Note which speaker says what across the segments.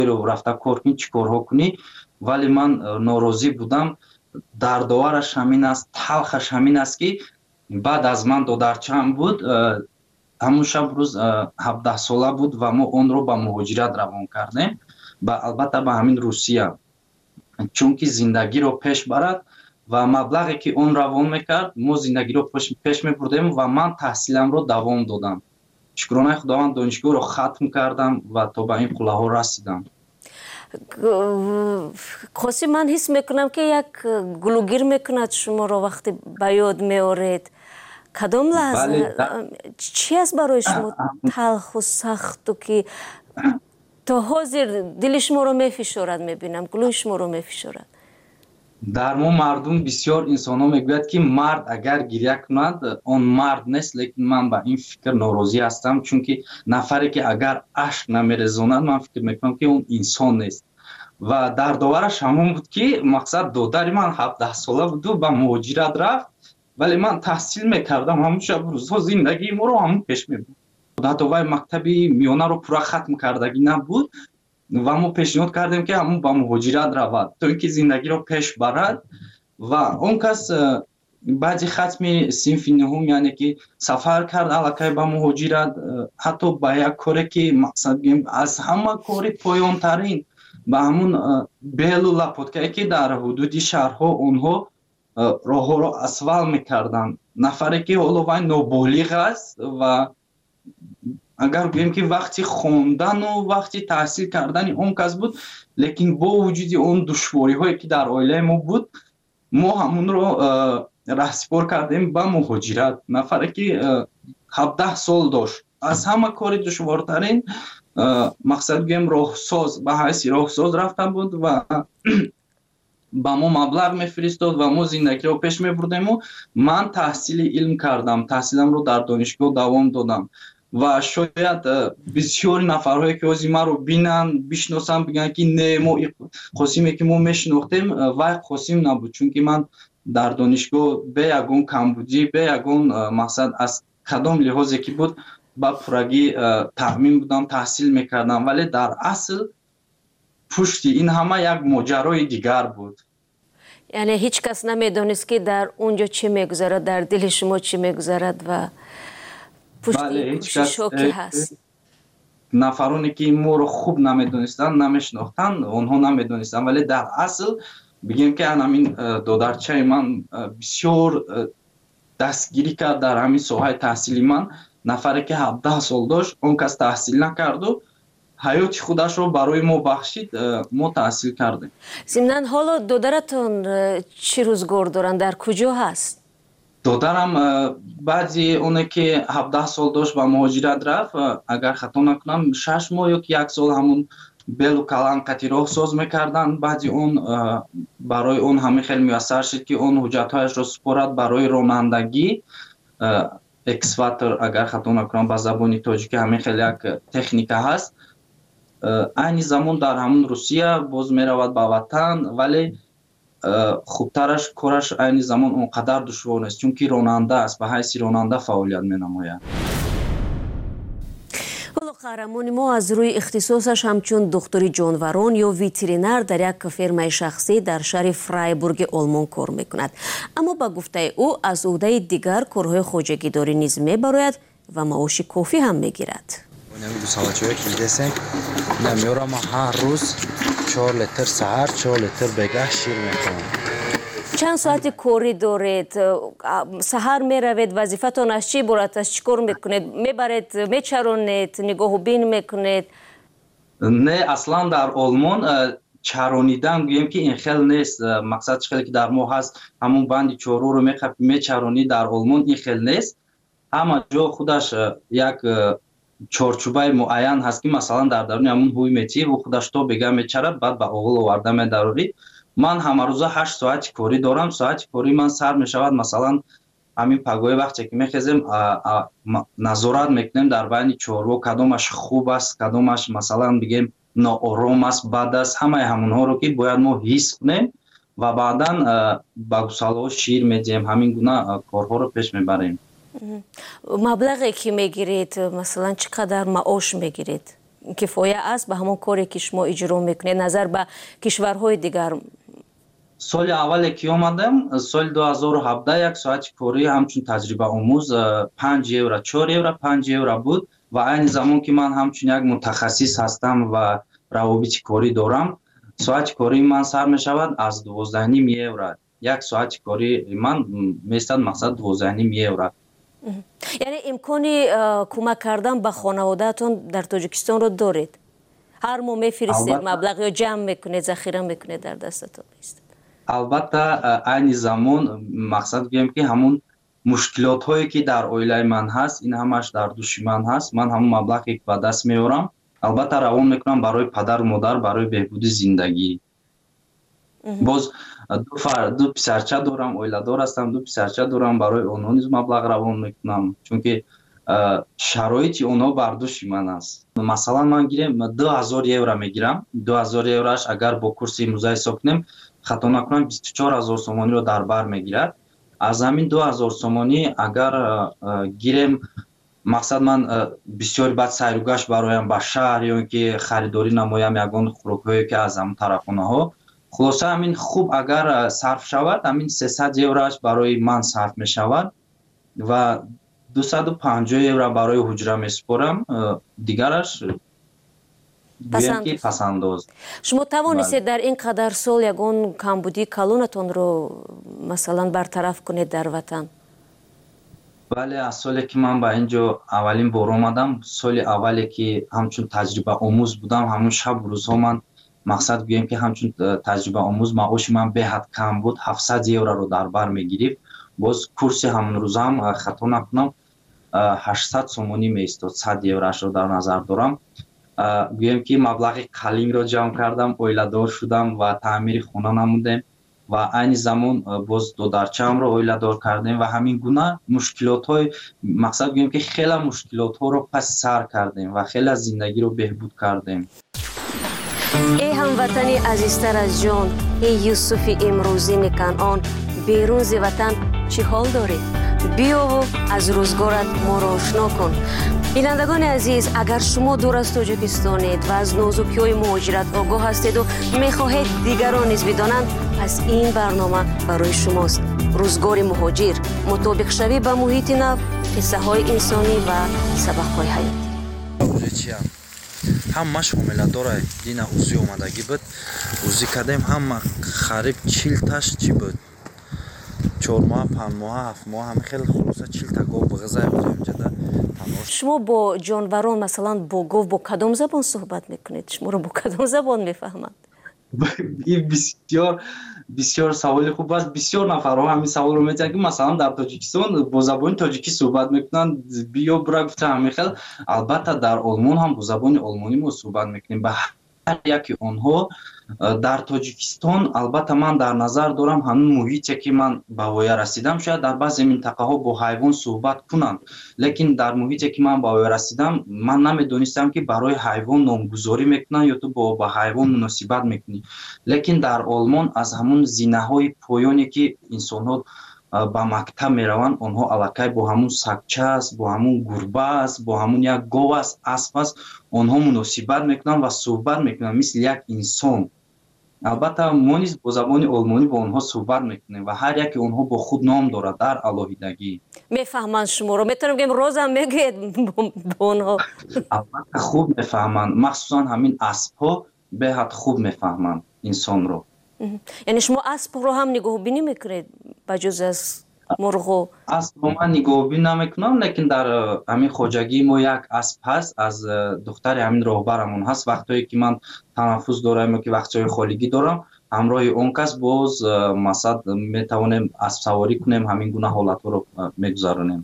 Speaker 1: рафта кор кунӣ чӣ корҳо кунӣ, вале ман норозӣ будам. Дардовараш ҳамин аст, талхаш ҳамин аст, ки баъд аз ман додарчаам буд, ҳамун шаб рӯз 17 сола буд ва мо онро ба муҳоҷират равон кардем, албатта ба ҳамин Русия, чунки зиндагиро пеш барад ва маблағе ки он равон мекард, мо зиндагиро пеш мебурдем ва ман таҳсиламро давом додам. шукронаи худованд, донишгоҳро хатм кардам ва то ба ин қуллаҳо расидам.
Speaker 2: қосим, ман ҳис мекунам ки як гулугир мекунад шуморо вақте ба ёд меоред. кадом лаҳза чӣ аст барои шумо талху сахту ки то ҳозир дили шуморо мефишорад? мебинам гулӯи шуморо мефишорад.
Speaker 1: дар мо мардум бисёр инсонҳо мегӯяд ки мард агар гирья кунад он мард нест, лекин ман ба ин фикр норозӣ ҳастам, чунки нафаре ки агар ашк намерезонад, ман фикр мекунам ки он инсон нест. ва дардовараш ҳамон буд ки мақсад додари ман 17 сола буду ба муҳоҷират рафт, вале ман таҳсил мекардам, ҳамун шаб рӯзҳо зиндагии моро ҳамун пеш мебурд. ҳатто вай мактаби миёнаро пурра хатм кардагӣ набуд ва мо пешниҳод кардем ки ҳамун ба муҳоҷират равад, то ин ки зиндагиро пеш барад. ва он кас баъди хатми синфи нуҳум, яъне ки сафар кард аллакай ба муҳоҷират, ҳатто ба як коре ки мақсад гӯем аз ҳама кори поёнтарин, ба ҳамун белу лапоткае ки дар ҳудуди шаҳрҳо онҳо роҳҳоро асфал мекарданд. нафаре ки ҳоло вай ноболиғ аст ва агар гӯем ки вақти хондану вақти таҳсил кардани он кас буд, лекин бо вуҷуди он душвориҳое ки дар оилаи мо буд, мо ҳамунро раҳсипор кардем ба муҳоҷират. нафаре ки 17 сол дошт, аз ҳама кори душвортарин, мақсад гӯем роҳсоз, ба ҳайси роҳсоз рафта буд ва ба мо маблағ мефиристод ва мо зиндагиро пеш мебурдему. ман таҳсили илм кардам, таҳсиламро дар донишгоҳ давом додам ва шояд бисёри нафарҳое ки ҳозир маро бинанд, бишносанд, бигӯянд ки не, мо Қосиме ки мо мешинохтем, вай Қосим набуд, чунки ман дар донишгоҳ бе ягон камбудӣ, бе ягон мақсад аз кадом лиҳозе ки буд ба пуррагӣ таъмин будам, таҳсил мекардам, вале дар асл пушти ин ҳама як моҷарои дигар буд.
Speaker 2: яъне ҳеҷ кас намедонист ки дар онҷо чӣ мегузарад, дар дили шумо чӣ мегузарад ва пушти кӯшишҳо ки ҳаст.
Speaker 1: нафароне ки моро хуб намедонистанд, намешинохтанд, онҳо намедонистанд, вале дар асл бигем ки ҳамин додарчаи ман бисёр дастгирӣ кард дар ҳамин соҳаи таҳсили ман. нафаре ки 17 сол дошт, он кас таҳсил накарду ҳаёти худашро барои мо бахшид, мо таҳсил кардем.
Speaker 2: зимнан ҳоло додаратон чӣ рӯзгор доранд, дар куҷо ҳаст?
Speaker 1: додарам баъди оне ки 17 сол дошт ба муҳоҷират рафт, агар хато накунам 6 моҳ ё ки 1 сол ҳамун белу каланқати роҳ соз мекарданд. баъди он барои он ҳамин хеле муяссар шуд ки он ҳуҷҷатҳояшро супорад барои ронандагӣ, экскаватор, агар хато накунам ба забони тоҷикӣ ҳамин хеле як техника ҳаст. айни замон дар ҳамун Русия боз меравад ба ватан, вале хубтараш кораш айни замон он қадар душвор нест, чунки ронанда аст, ба ҳайси ронанда фаъолият менамояд.
Speaker 2: ҳоло қаҳрамони мо аз рӯи ихтисосаш ҳамчун духтури ҷонварон ё ветеринар дар як фермаи шахсӣ дар шаҳри Фрайбурги Олмон кор мекунад. аммо ба гуфтаи ӯ аз ӯҳдаи дигар корҳои хоҷагидорӣ низ мебарояд ва маоши кофӣ ҳам мегирад.
Speaker 3: Нمیارم هر روز 4 لیتر سحر 4 لیتر بگاه شیر میکنم.
Speaker 2: چند ساعتی کوری دارید؟ سحر میروید، وظیفتون از چی عبارت است؟ چیکار میکنید؟ میبرید، میچرونید، نگاه و بین میکنید؟
Speaker 1: نه، اصلا در آلمان چرونیدن گویم که این خیلی نیست. مقصد خیلی که در ما هست همون بندی چهارو رو میچرونید، در آلمان این خیلی نیست. اما جا خودش یک چارچوبای معین هست که مثلا در درون همون هوی میتی و خودش تو بگه میچرد، بعد به اوغل آورده میداری. من همه روزه 8 ساعت کاری دارم. ساعت کاری من سر میشود، مثلا همین پگوی وقتی که میخیزیم نظارت میکنیم در بین چهارو کدامش خوب است، کدامش مثلا بگیم ناآرام است، بد است، همه همونها رو که باید ما حس کنیم و بعدا با گوساله شیر میدیم. همین گونه کارها رو پیش میبریم.
Speaker 2: مبلغی که میگیرید مثلا چقدر معاش میگیرید؟ کفایه است به همون کاری که شما اجرا میکنید نظر به کشورهای دیگر؟
Speaker 1: سال اولی که آمدم سال 2017 یک ساعت کاری همچون تجربه آموز 5 یورو 4 یورو 5 یورو بود و این زمان که من همچون یک متخصص هستم و روابط کاری دارم ساعت کاری من سر می شود از 12.5 یورو. یک ساعت کاری من میستد مقصد 12.5 یورو.
Speaker 2: یعنی امکانی کمک کردن به خانوادهتون در تاجیکستان رو دارید؟ هر ماه میفرستید مبلغ یا جمع میکنید ذخیره میکنید در دستتون نیست؟
Speaker 1: البته این زمان مقصد بگم که همون مشکلات هایی که در اویله من هست این همش در دوش من هست. من همون مبلغی که به دست میارم البته روان میکنم برای پدر و مادر برای بهبود زندگی. باز دو پسرچه دارم اویله دار هستم 2 پسرچه دارم برای اونها نیز مبلغ روان میکنم چون که شرایط اونها بر دوش من است. مثلا من گیرم 2000 یورو میگیرم 2000 یوروش اگر با کورس امروزی حساب کنیم خطا نکنم 24000 سومانی رو در بر میگیرد. از همین 2000 سومانی اگر گیرم مقصد من بسیار بعد سیر و گشت برایم به شهر یا که خریداری نمایم یگان خوراک‌هایی که از همون طرفانه ها خلاصه همین خوب اگر صرف شود همین 300 یوروش برای من صرف می شود و 250 یورو برای حجره می سپارم دیگرش پسنداز.
Speaker 2: شما توانستید در این قدر سال یگان کمبودی کلونتون رو مثلا برطرف کنید در وطن؟
Speaker 1: بله از سالی که من به اینجا اولین بار آمدم سال اولی که همچون تجربه آموز بودم همون شب روزها من مقصد بگیم که همچون تجربه آموز معاش من به حد کم بود 700 یورو رو در بر میگیریم. باز کورس همون روز هم خطا نکنم 800 سومانی میستاد 100 یوروش رو در نظر دارم. بگیم که مبلغ قلین رو جمع کردم اویله دار شدم و تعمیر خونه نمودم و این زمان باز 2 درچم رو اویله دار کردیم و همین گونه مشکلات های مقصد بگیم که خیلی مشکلات ها رو پس سر کردیم و خیلی زندگی رو بهبود کردیم.
Speaker 2: ای هموطنی عزیزتر از جان ای یوسف امروزین کنعان بیرون ز وطن چی حال داری؟ بیا و از روزگارت ما را آشنا کن. بینندگان عزیز اگر شما دور از تاجیکستانید و از نازکی‌های مهاجرت آگاه هستید و می‌خواهید دیگران نیز بدانند پس این برنامه برای شماست. روزگار مهاجر مطابق شوی به محیط نو قصه‌های انسانی و سبق‌های حیاتی.
Speaker 3: همه شامل داره دینا اوزی اومدگی بود اوزی کردیم همه خریب 40 تاش چی بود 4 ماه 5 ماه 7 ماه همه خیلی خلاصه 40 تا گاو بغذای بودیم جدا.
Speaker 2: شما با جانوران مثلا با گاو با کدام زبان صحبت میکنید؟ شما رو با کدام زبان میفهمند؟
Speaker 1: این بسیار سوال خوب است. بسیار نفرها همین سوال رو می‌کنند که مثلا در تاجیکستان با زبان تاجیکی صحبت میکنن بیا برا گفتم همین خیلی. البته در آلمان هم با زبان آلمانی ما صحبت میکنیم. به هر یکی آنها در تاجیکستان البته من در نظر دارم همون محیطی که من به وای رسیدم شاید در بعضی منطقه ها با حیوان صحبت کنند لیکن در محیطی که من به وای رسیدم من نمیدونستم که برای حیوان نامگذاری میکنن یا تو با حیوان مناسبت میکنی. لیکن در آلمان از همون زینه های پایانی که انسان ها با مکتب میروند آنها الکی با همون سگچه است با همون گربه است با همون یک گاو است اسب است آنها مناسبت میکنن و صحبت میکنن مثل یک انسان. البته ما نیز با زبان آلمانی با آنها صحبت میکنیم و هر یک آنها با خود نام دارد در الهیدگی.
Speaker 2: میفهمند شما رو؟ میتونم بگم روزم میگید با آنها؟
Speaker 1: البته خوب میفهمند مخصوصا همین اسب ها به حد خوب میفهمند انسان رو.
Speaker 2: یعنی شما اسب رو هم نگاه بینی میکنید بجز از مرغ؟
Speaker 1: اسب رو من نگاه بینی نمیکنم لیکن در همین خواجگی ما یک اسب هست از دختر همین راهبرمون هست. وقتی که من تنفس دارم و که وقتای خالیگی دارم همراه اون کس باز مثلا میتوانیم اسب سواری کنیم همین گونه حالت رو میگذرونیم.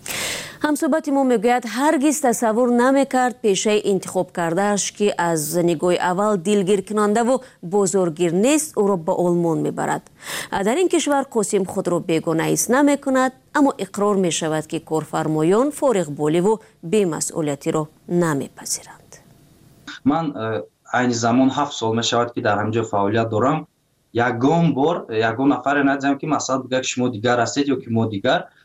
Speaker 2: همصحبت ما میگوید هرگز تصور نمیکرد پیشه انتخاب کردهش که از نگاه اول دلگیر کننده و بزرگگیر نیست او را به آلمان میبرد. در این کشور قاسم خود را بیگانه ایست نمیکند اما اقرار میشود که کارفرمایان فارغ بالی و بی‌مسئولیتی را نمیپذیرند.
Speaker 1: من این زمان 7 سال میشود که در همینجا فعالیت دارم. یگان بار یگان نفر ندیدم که مثلا بگه شما دیگر هستید یا که ما دیگر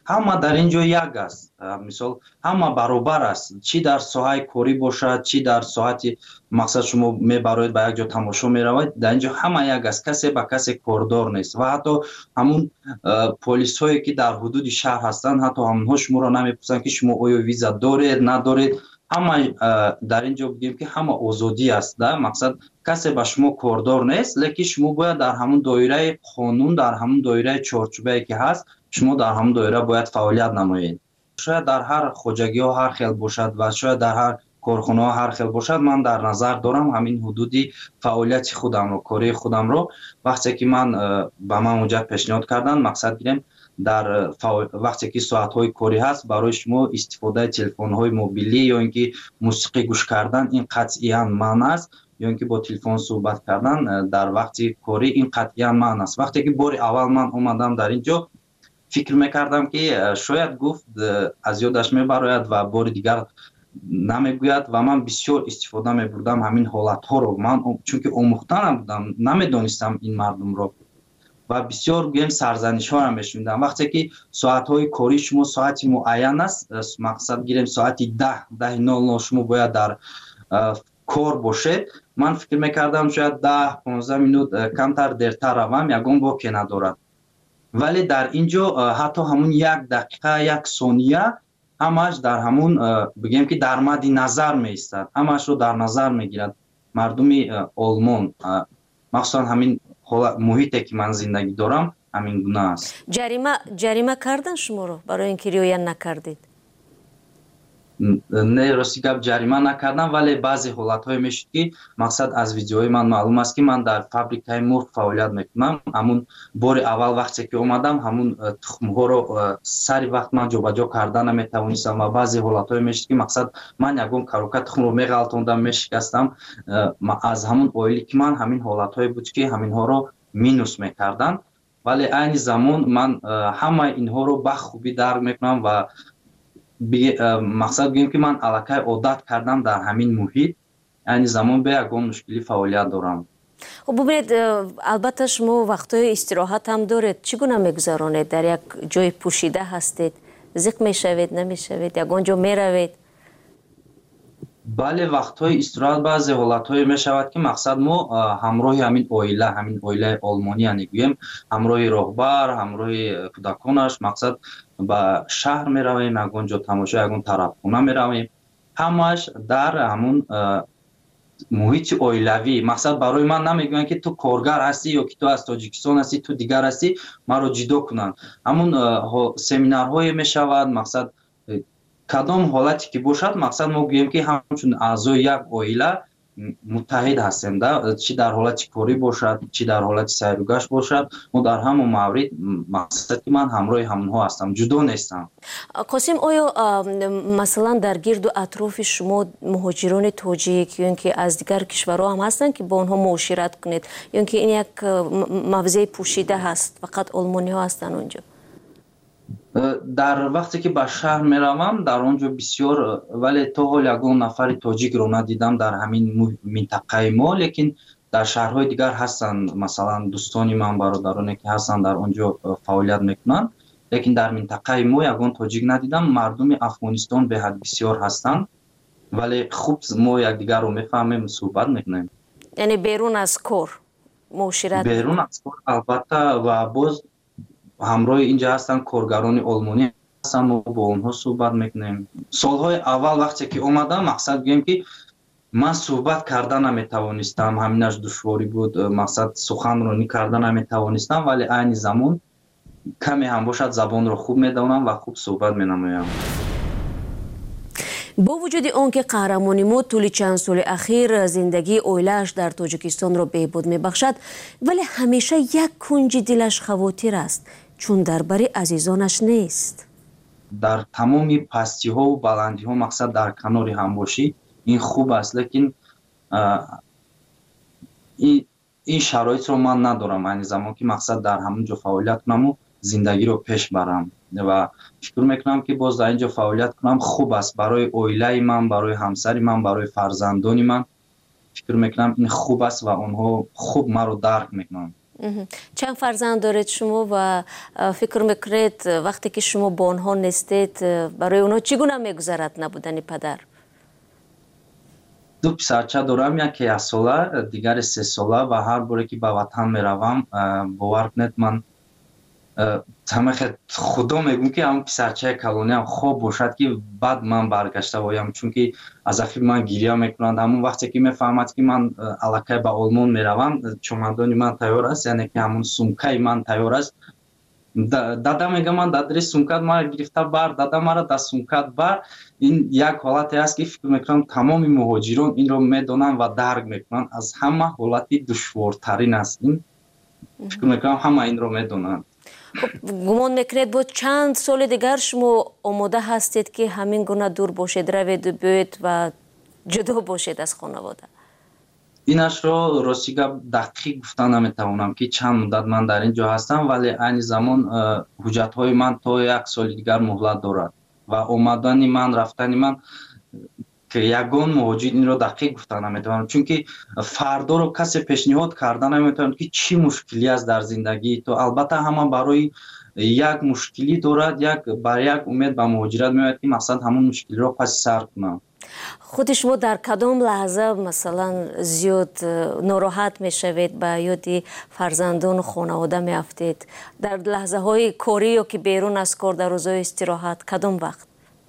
Speaker 1: ҳама дар ин ҷо як аст. Мисол ҳама баробар аст, чӣ дар соҳаи корӣ бошад, чӣ дар соати мақсад шумо мебароед ба як ҷо тамошо меравед, дар ин ҷо ҳама як аст, касе ба касе кордор нест. Ва ҳатто ҳамун полисҳое ки дар ҳудуди шаҳр ҳастанд, ҳатто ҳамонҳо шуморо намепурсанд ки шумо оё виза доред надоред. ҳама дар ин ҷо бигем ки ҳама озодӣ аст, мақсад касе ба шумо кордор нест, лекин шумо бояд дар ҳамун доираи қонун, дар ҳамун доираи чорчӯбае ки ҳаст, шумо дар ҳамун доира бояд фаъолият намоед. шояд дар ҳар хоҷагиҳо ҳар хел бошад ва шояд дар ҳар корхонаҳо ҳар хел бошад. Ман дар назар дорам ҳамин ҳудуди фаъолияти худамро, кории худамро, вақте ки ман ба ман онҷа пешниҳод карданд, мақсад гирем дар вақте ки соатҳои корӣ ҳаст, барои шумо истифодаи телефонҳои мобилӣ ё ин ки мусиқӣ гӯш кардан, ин қатъиян манъ аст, ё ин ки бо телефон суҳбат кардан дар вақти корӣ, ин қатъиян манъ аст. вақте ки бори аввал ман омадам дар ин ҷо, фикр мекардам ки шояд гуфт аз ёдаш мебарояд ва бори дигар намегӯяд ва ман бисёр истифода мебурдам ҳамин ҳолатҳоро. Ман чунки омӯхта набудам, намедонистам ин мардумро ва бисёр гӯем сарзанишҳоро мешунидам. вақте ки соатҳои корӣ шумо соати муайян аст, мақсад гирем соати 10:00 шумо бояд дар кор бошед, ман фикр мекардам шояд 10-15 минут камтар дертар равам, ягон воке надорад. вале дар ин ҷо ҳатто ҳамун 1 дақиқа 1 сония ҳамааш дар ҳамун бигем ки дар мадди назар меистад, ҳамаашро дар назар мегирад. мардуми олмон, махсусан ҳамин муҳите ки ман зиндагӣ дорам ҳамин гуна аст.
Speaker 2: ҷарима кардан шуморо барои ин ки риоя накардед?
Speaker 1: Не, рости гап ҷарима накардам, вале баъзе ҳолатҳое мешуд ки мақсад аз видеои ман маълум аст ки ман дар фабрикаи мурғ фаъолият мекунам. ҳамун бори аввал вақте ки омадам, ҳамун тухмҳоро сари вақт ман ҷобаҷо карда наметавонистам ва баъзе ҳолатҳое мешуд ки мақсад ман ягон карока тухмро меғалтондам, мешикастам. аз ҳамун оиле ки ман ҳамин ҳолатҳое буд ки ҳаминҳоро минус мекарданд, вале айни замон ман ҳамаи инҳоро ба хубӣ дарк мекунам ва мақсад гӯем ки ман аллакай одат кардам дар ҳамин муҳит, айни замон бе ягон мушкилӣ фаъолият дорам.
Speaker 2: хуб бубинед, албатта шумо вақтҳои истироҳат ҳам доред. чӣ гуна мегузаронед? дар як ҷои пӯшида ҳастед? зиқ мешавед, намешавед? ягон ҷо меравед?
Speaker 1: бале, вақтҳои истироҳат баъзе ҳолатҳое мешавад ки мақсад мо ҳамроҳи ҳамин оилаи олмонӣ гӯем, ҳамроҳи роҳбар, ҳамроҳи кӯдаконаш, мақсад ба шаҳр меравем, ягон ҷо тамошо, ягон тарабхона меравем, ҳамааш дар ҳамун муҳити оилавӣ. мақсад барои ман намегӯянд ки ту коргар ҳастӣ ё ки ту аз тоҷикистон ҳастӣ, ту дигар ҳастӣ, маро ҷудо кунанд. ҳамун семинарҳое мешавад, мақсад кадом ҳолате ки бошад, мақсад мо гӯем ки ҳамчун аъзои як оила муттаҳид ҳастем, чӣ дар ҳолати корӣ бошад, чӣ дар ҳолати сайругашт бошад, мо дар ҳамон маврид мақсад ки ман ҳамроҳи ҳамонҳо ҳастам, ҷудо нестам.
Speaker 2: қосим, оё масалан дар гирду атрофи шумо муҳоҷирони тоҷик ё ин ки аз дигар кишварҳо ҳам ҳастанд ки бо онҳо муошират кунед, ё ин ки ин як мавзеи пӯшида ҳаст, фақат олмониҳо ҳастанд он ҷо?
Speaker 1: дар вақте ки ба шаҳр меравам, дар он ҷо бисёр, вале то ҳол ягон нафари тоҷикро надидам дар ҳамин минтақаи мо, лекин дар шаҳрҳои дигар ҳастанд. масалан дӯстони ман, бародароне ки ҳастанд дар он ҷо фаъолият мекунанд, лекин дар минтақаи мо ягон тоҷик надидам. мардуми афғонистон беҳад бисёр ҳастанд, вале хуб мо якдигарро мефаҳмем, суҳбат мекунем.
Speaker 2: яъне берун аз кор муошират?
Speaker 1: берун аз кор албатта, ва боз ҳамроҳи инҷа ҳастанд коргарони олмонӣ ҳастанд, мо бо онҳо суҳбат мекунем. солҳои аввал вақте ки омадам, мақсад гӯем ки ман суҳбат карда наметавонистам, ҳаминаш душворӣ буд, мақсад суханронӣ карда наметавонистам, вале айни замон каме ҳам бошад забонро хуб медонам ва хуб суҳбат менамоям.
Speaker 2: бо вуҷуди он ки қаҳрамони мо тӯли чанд соли ахир зиндагии оилааш дар тоҷикистонро беҳбуд мебахшад, вале ҳамеша як кунҷи дилаш хавотир аст, чун дар бари азизонаш нест.
Speaker 1: дар тамоми пастиҳову баландиҳо, мақсад дар канори ҳамбошӣ, ин хуб аст, лекин ин шароитро ман надорам айни замон ки мақсад дар ҳамон ҷо фаъолият кунаму зиндагиро пеш барам ва фикр мекунам ки боз дар ин ҷо фаъолият кунам хуб аст барои оилаи ман, барои ҳамсари ман, барои фарзандони ман. фикр мекунам ин хуб аст ва онҳо хуб маро дарк мекунанд.
Speaker 2: چند فرزند دارید شما و فکر میکنید وقتی که شما با آنها نیستید برای اونها چگونه میگذرد نبودن پدر؟
Speaker 1: دو پسرچه دارم، یکی 1 ساله دیگری 3 ساله و هر باره که به وطن میروم باور کنید من همه خدا میگم که همون پسرچه کلونی هم خوب باشد که بعد من برگشته بایم، چون که از اخیر من گریه میکنند. همون وقتی که میفهمد که من الکی به آلمان میروم چمدانی من تیار است، یعنی که همون سومکای من تیار است. دادا میگه من دادری سومکات ما گرفته بر، دادا مرا در سومکات بر. این یک حالتی است که فکر میکنم تمام مهاجران این رو میدونن و درک میکنن. از همه حالتی دشوارترین است این، فکر میکنم همه این رو میدونن.
Speaker 2: گمان میکنید با چند سال دیگر شما آماده هستید که همین گونه دور باشید، روید و بیایید و جدا باشید از خانواده؟
Speaker 1: اینش رو راسیگا دقیق گفتن نمیتوانم که چند مدت من در اینجا هستم، ولی این زمان حجت های من تا 1 سال دیگر مهلت دارد و آمدن من رفتن من که یگان مهاجر این رو دقیق گفتن نمیتوانم، چون که فردا رو کسی پیشنهاد کردن نمیتوانم که چی مشکلی است در زندگی تو. البته همه برای یک مشکلی دارد، برای یک امید به مهاجرت میاد که مقصد همون مشکلی رو پس سر کنم.
Speaker 2: خود شما در کدام لحظه مثلا زیاد ناراحت میشوید، به یاد فرزندان و خانواده میافتید؟ در لحظه های کاری یا که بیرون از کار، در روزهای استراحت، کدام وقت؟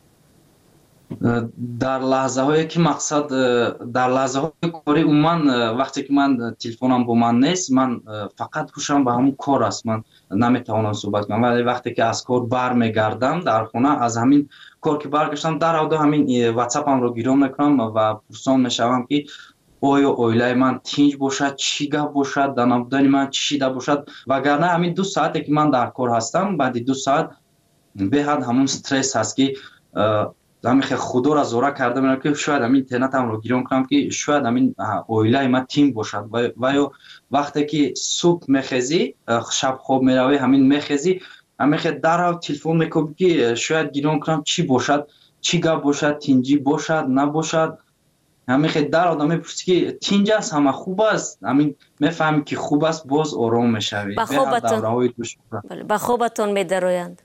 Speaker 1: در لحظه هایی که مقصد در لحظه های کاری عموما وقتی که من تلفنم با من نیست، من فقط هوشم به همون کار است، من نمیتوانم صحبت کنم. ولی وقتی که از کار برمیگردم در خانه، از همین کار که برگشتم در اول همین واتساپم رو گیرم میکنم و پرسان میشوم که آیا اویلای من تینج باشد، چی گپ باشد، در نبودن من چی شده باشد. وگرنه همین 2 ساعتی که من در کار هستم، بعد 2 ساعت به حد همون استرس هست که همین خدا را زوره کرده میرم که شاید همین اینترنتم رو گیرم کنم که شاید همین اویلای من تیم باشد. و یا وقتی که صبح میخیزی، شب خواب میروی، همین میخیزی همین در تلفن میکنم که شاید گیرم کنم چی باشد، چی گپ باشد، تینجی باشد نباشد. همین در آدم میپرسی که تینج است، همه خوب است، همین میفهمی که خوب است، باز آرام میشوی.
Speaker 2: به خوابتون میدرویند؟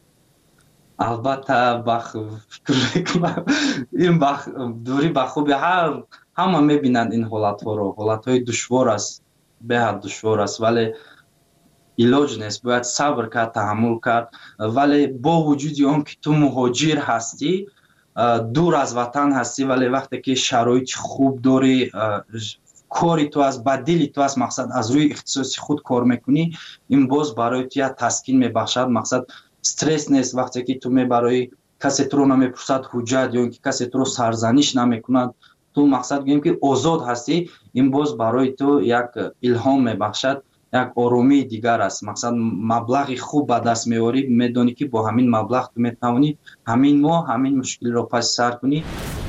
Speaker 1: البته فکر میکنم این دوری به خوبی همه میبینند این حالت ها رو. حالت های دشوار است، به حد دشوار است، ولی علاج نیست، باید صبر کرد، تحمل کرد. ولی با وجود اون که تو مهاجر هستی، دور از وطن هستی، ولی وقتی که شرایط خوب داری، کاری تو از بدیلی تو از مقصد از روی اختصاصی خود کار میکنی، این باز برای تو یک تسکین میبخشد. مقصد استرس نیست وقتی که تو برای کسی تو رو نمیپرسد حجت یا اینکه کسی تو رو سرزنش نمیکند، تو مقصد گویم که آزاد هستی، این باز برای تو یک الهام میبخشد، یک آرامی دیگر است. مقصد مبلغی خوب به دست میاری، میدونی که با همین مبلغ تو میتوانی همین ماه همین مشکل رو پس سر کنی.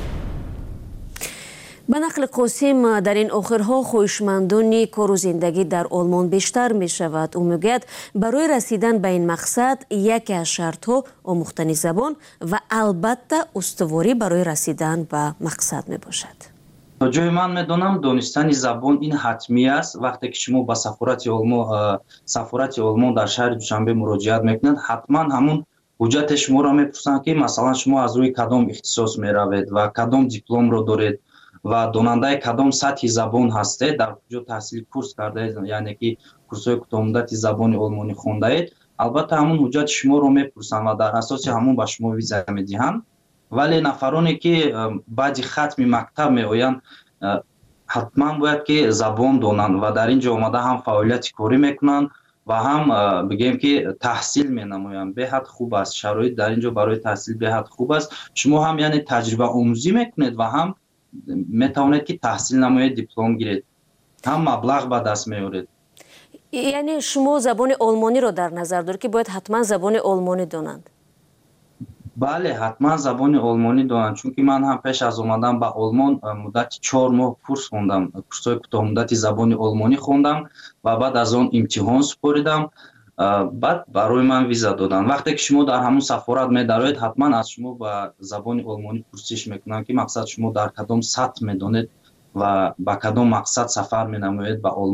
Speaker 2: به نقل قاسم در این آخرها خویشمندانی کار و زندگی در آلمان بیشتر می شود. او میگوید برای رسیدن به این مقصد یکی از شرطها آموختن زبان و البته استواری برای رسیدن به مقصد می باشد.
Speaker 1: تا جای من میدونم دانستن زبان این حتمی است. وقتی که شما با سفارت آلمان در شهر دوشنبه مراجعت میکنید، حتما همون حجت شما را میپرسند که مثلا شما از روی کدام اختصاص میروید و کدام دیپلم رو دارید و داننده کدام سطح زبان هستید، در کجا تحصیل کورس کرده اید، یعنی که کورس‌های کوتاه مدت زبان آلمانی خونده اید. البته همون حجت شما رو میپرسند و در اساس همون به شما ویزا میدهند. ولی نفرانی که بعد ختم مکتب میآیند حتما باید که زبان دانند و در اینجا آمده هم فعالیت کاری میکنند و هم بگیم که تحصیل مینمایند. به حد خوب است، شرایط در اینجا برای تحصیل به حد خوب است. شما هم یعنی تجربه آموزی میکنید و هم میتوانید که تحصیل نمایید، دیپلم گیرید، هم مبلغ به دست میارید.
Speaker 2: یعنی شما زبان آلمانی رو در نظر دارید که باید حتما زبان آلمانی دانند؟
Speaker 1: بله حتما زبان آلمانی دانند، چون که من هم پیش از اومدن به آلمان مدت 4 ماه کورس خوندم، کورس‌های کوتاه مدت زبان آلمانی خوندم و بعد از آن امتحان سپردم، بعد برای من ویزا دادن. وقتی که شما در همون سفارت می‌دارید حتما از شما با زبان آلمانی پرسش میکنن که مقصد شما در کدام سطح میدونید و با کدام مقصد سفر مینمایید به آلمان.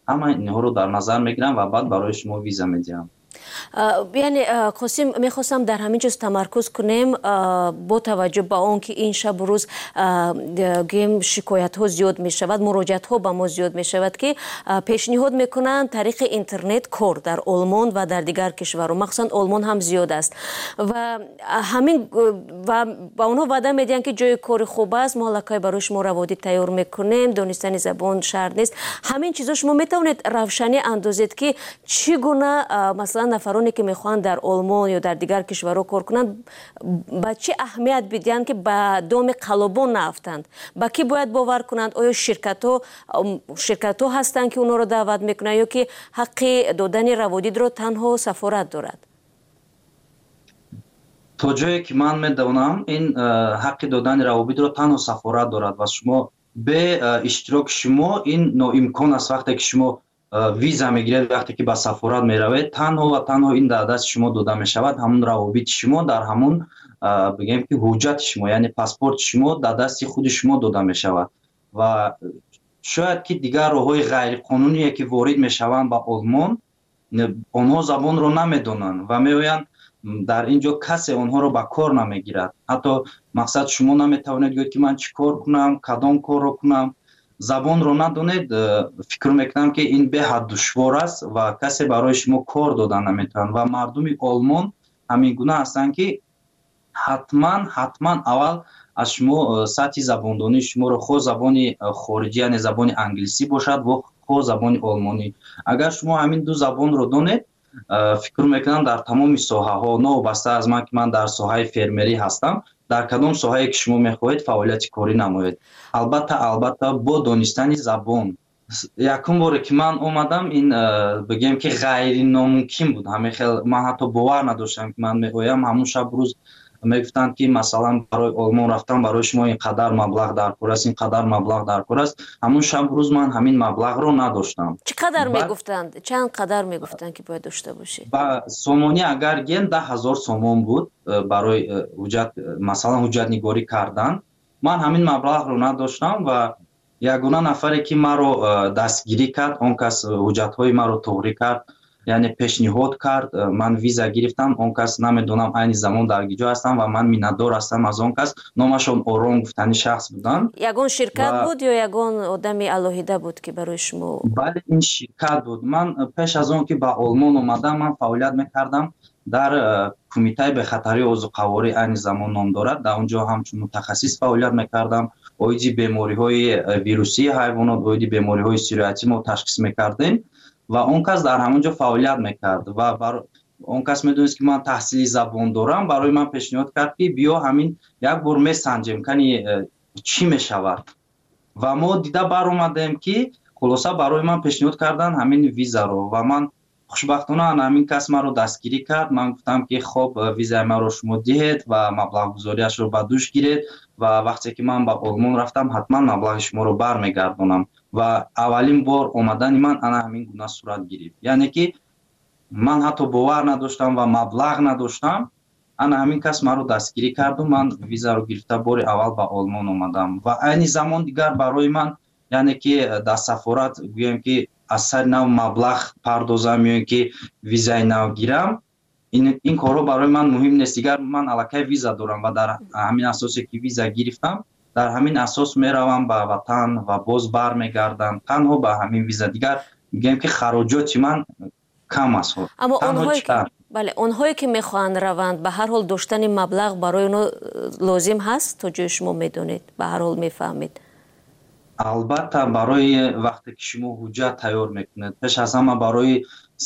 Speaker 1: ҳама инҳоро дар назар мегирам ва баъд барои шумо виза медиҳам.
Speaker 2: яъне қосим мехостам дар ҳамин ҷоз тамаркуз кунем бо таваҷҷӯҳ ба он ки ин шабу рӯз гӯем шикоятҳо зиёд мешавад, муроҷиатҳо ба мо зиёд мешавад ки пешниҳод мекунанд тариқи интернет кор дар Олмон ва дар дигар кишварҳо, махсусан Олмон ҳам зиёд аст ва ҳамин ва ба онҳо ваъда медиҳанд ки ҷои кори хуб аст, мо аллакай барои шумо раводид тайёр мекунем, донистани забон шарт нест. Ҳамин чизо шумо метавонед равшанӣ андозед ки чӣ гуна масалан нафароне ки мехоҳанд дар Олмон ё дар дигар кишварҳо кор кунанд ба чӣ аҳамият бидиҳанд ки ба доми қалобон наафтанд, ба кӣ бояд бовар кунанд? Оё ширкатҳо ҳастанд ки онҳоро даъват мекунанд ё ки ҳаққи додани раводидро танҳо сафорат дорад?
Speaker 1: то ҷое ки ман медонам ин ҳаққи додани раводидро танҳо сафорат дорад ва шумо бе иштироки шумо ин ноимкон аст. Вақте ки шумо виза мегиред, вақте ки ба сафорат меравед, танҳо ва танҳо ин дар дасти шумо дода мешавад, ҳамун равобити шумо дар ҳамун бигем ки ҳуҷҷати шумо, яъне паспорти шумо дар дасти худи шумо дода мешавад ва шояд ки дигар роҳҳои ғайриқонуние ки ворид мешаванд ба Олмон, онҳо забонро намедонанд ва меоянд дар ин ҷо касе онҳоро ба кор намегирад. Ҳатто мақсад шумо наметавонед гӯед ки ман чӣ кор кунам, кадом корро кунам. Забонро надонед, фикр мекунам ки ин беҳад душвор аст ва касе барои шумо кор дода наметавонад ва мардуми Олмон ҳамин гуна ҳастанд ки ҳатман аввал аз шумо сатҳи забондонии шуморо хо забони хориҷӣ, яъне забони англисӣ бошад ва хо забони олмонӣ. Агар шумо ҳамин ду забонро донед, фикр мекунам дар тамоми соҳаҳо, новобаста аз ман ки ман дар соҳаи фермерӣ ҳастам, дар кадом соҳае ки шумо мехоҳед фаъолияти корӣ намоед. Албатта бо донистани забон. Якум боре ки ман омадам, ин бигем ки ғайриномумкин буд. Ман ҳатто бовар надоштам ки ман меоям. Ҳамун шаб рӯз мегуфтанд ки масалан барои Олмон рафтан барои шумо ин қадар маблағ дар кор аст, ин қадар маблағ дар кор аст. Ҳамун шаб рӯз ман ҳамин маблағро надоштам.
Speaker 2: Чӣ қадар мегуфтанд? Чанд қадар мегуфтанд ки бояд дошта бошед?
Speaker 1: Ба сомонӣ агар ген 10,000 сомон буд барои ҳуҷҷат, масалан ҳуҷҷатнигорӣ кардан. Ман ҳамин маблағро надоштам ва ягона нафаре ки маро дастгирӣ кард, он кас ҳуҷҷатҳои маро тоғрӣ кард, яъне пешниҳод кард, ман виза гирифтам. Он кас намедонам айни замон дар ки ҷо ҳастам ва ман миннатдор ҳастам аз он кас. Номашон Ором гуфтани шахс буданд.
Speaker 2: Ягон ширкат буд ё ягон одами алоҳида буд ки барои шумо?
Speaker 1: Бале, ин ширкат буд. Ман пеш аз он ки ба Олмон омадам, ман фаъолият мекардам дар кумитаи бехатарии озуқаворӣ, айни замон ном дорад. Дар он ҷо ҳамчун мутахассис фаъолият мекардам. оиди бемориҳои вирусии ҳайвонот, оиди бемориҳои сироятӣ мо ташхис мекардем ва он кас дар ҳамон ҷо фаъолият мекард ва он кас медонист ки ман таҳсили забон дорам. Барои ман пешниҳод кард ки биё ҳамин як бор месанҷем кани чӣ мешавад ва мо дида баромадем ки хулоса барои ман пешниҳод кардан ҳамин визаро ва ман хушбахтона ҳамин кас маро дастгирӣ кард. Ман гуфтам ки хоб визаи маро шумо диҳед ва маблағгузориашро ба дӯш гиред ва вақте ки ман ба Олмон рафтам ҳатман маблағи шуморо бармегардонам ва аввалин бор омадани ман ана ҳамин гуна сурат гирифт. Яъне ки ман ҳатто бовар надоштам ва маблағ надоштам. ана ҳамин кас маро дастгирӣ карду ман визаро гирифта бори аввал ба Олмон омадам ва айни замон дигар барои ман, яъне ки дар сафорат гӯем ки аз сари нав маблағ пардозам ё ин ки визаи нав гирам, ин корҳо барои ман муҳим нест. Дигар ман аллакай виза дорам ва дар ҳамин асосе ки виза гирифтам, дар ҳамин асос меравам ба ватан ва боз бармегардам танҳо ба ҳамин виза. Дигар мегӯем ки хароҷоти ман кам аст.
Speaker 2: Аммо онҳое ки мехоҳанд раванд, ба ҳар ҳол доштани маблағ барои онҳо лозим ҳаст, то ҷои шумо медонед, ба ҳар ҳол мефаҳмед.
Speaker 1: албатта барои вақте ки шумо ҳуҷҷат тайёр мекунед, пеш аз ҳама барои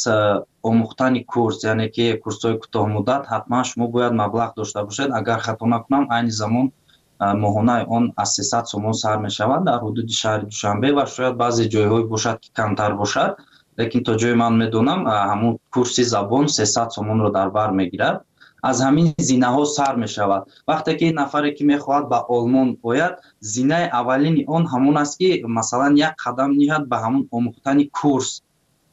Speaker 1: омӯхтани курс, яъне ки курсҳои кӯтоҳмуддат, ҳатман шумо бояд маблағ дошта бошед. Агар хато накунам, айни замон моҳонаи он аз 300 сомон сар мешавад дар ҳудуди шаҳри Душанбе ва шояд баъзе ҷойҳое бошад ки камтар бошад, лекин то ҷои ман медонам ҳамун курси забон 300 сомонро дар бар мегирад. аз ҳамин зинаҳо сар мешавад. Вақте ки нафаре ки мехоҳад ба Олмон ояд, зинаи аввалини он ҳамон аст ки масалан як қадам ниҳад ба ҳамун омӯхтани курс.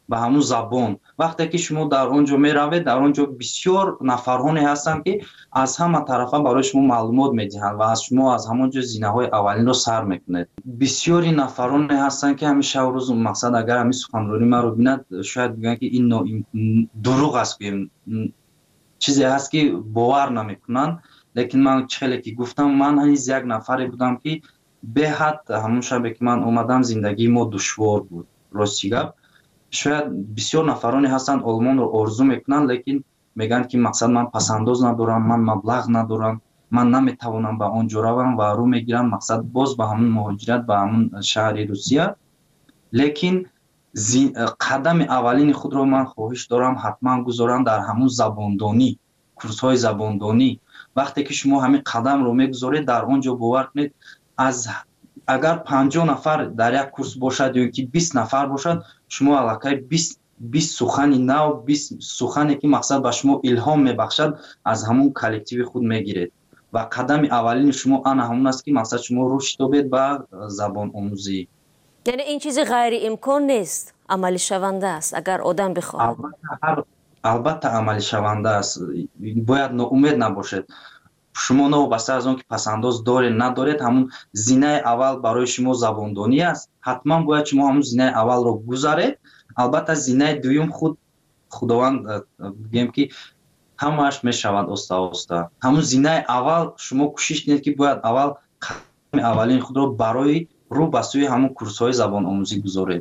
Speaker 1: ба ҳамун забон. вақте ки шумо дар он ҷо меравед, дар он ҷо бисёр нафарҳоне ҳастанд ки аз ҳама тарафа барои шумо маълумот медиҳанд ва аз шумо аз ҳамон ҷо зинаҳои аввалинро сар мекунед. бисёри нафароне ҳастанд ки ҳамеша рӯз мақсад агар ҳамин суханронӣ маро бинад, шояд бигӯянд ки ин дурӯғ аст, гӯем чизе ҳаст ки бовар намекунанд. лекин ман хеле ки гуфтам, ман ҳаниз як нафаре будам ки беҳад ҳамон шабе ки ман омадам зиндагии мо душвор буд. рости гап, шояд бисёр нафароне ҳастанд олмонро орзу мекунанд, лекин мегӯянд ки мақсад ман пасандоз надорам, ман маблағ надорам, ман наметавонам ба он ҷо равам ва рӯ мегиранд мақсад боз ба ҳамун муҳоҷират ба ҳамун шаҳри Русия. лекин қадами аввалини худро ман хоҳиш дорам ҳатман гузорам дар ҳамун забондонӣ, курсҳои забондонӣ. вақте ки шумо ҳамин қадамро мегузоред, дар он ҷо бовар кунед, агар 50 нафар дар як курс бошад ё ки 20 нафар бошад, шумо аллакай 20 сухани нав, 20 сухане ки мақсад ба шумо илҳом мебахшад, аз ҳамун коллективи худ мегиред ва қадами аввалини шумо ана ҳамун аст ки мақсад шумо рушд ёбед ба забономӯзӣ.
Speaker 2: яъне ин чизи ғайриимкон нест, амалӣ шаванда аст агар одам бихоҳад.
Speaker 1: албатта амалӣ шаванда аст, бояд ноумед набошед. шумо новобаста аз он ки пасандоз доред надоред, ҳамун зинаи аввал барои шумо забондонӣ аст. ҳатман бояд шумо ҳамун зинаи аввалро гузаред. албатта зинаи дуюм худованд бигем ки ҳамааш мешавад оста оста. ҳамун зинаи аввал шумо кӯшиш кунед ки бояд аввал қадами аввалини худро барои рӯ ба сӯи ҳамун курсҳои забономӯзӣ гузоред.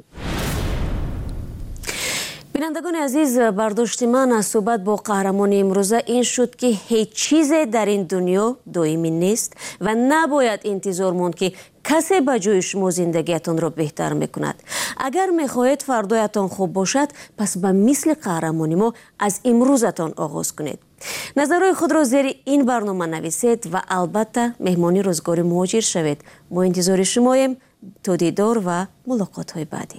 Speaker 2: бинандагони азиз, бардошти ман аз суҳбат бо қаҳрамони имрӯза ин шуд ки ҳеҷ чизе дар ин дунё доимӣ нест ва набояд интизор монд ки касе ба ҷои шумо зиндагиятонро беҳтар мекунад. агар мехоҳед фардоятон хуб бошад, пас ба мисли қаҳрамони мо аз имрӯзатон оғоз кунед. назарҳои худро зери ин барнома нависед ва албатта меҳмони рӯзгори муҳоҷир шавед. мо интизори шумоем. то дидор ва мулоқотҳои баъдӣ.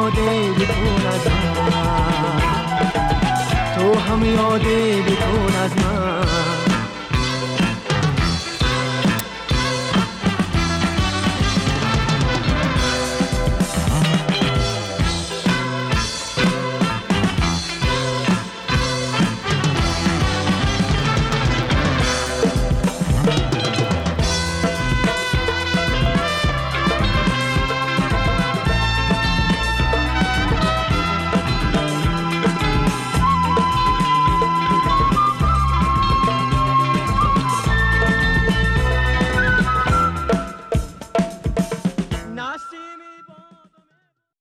Speaker 4: تو هم یادی بکن از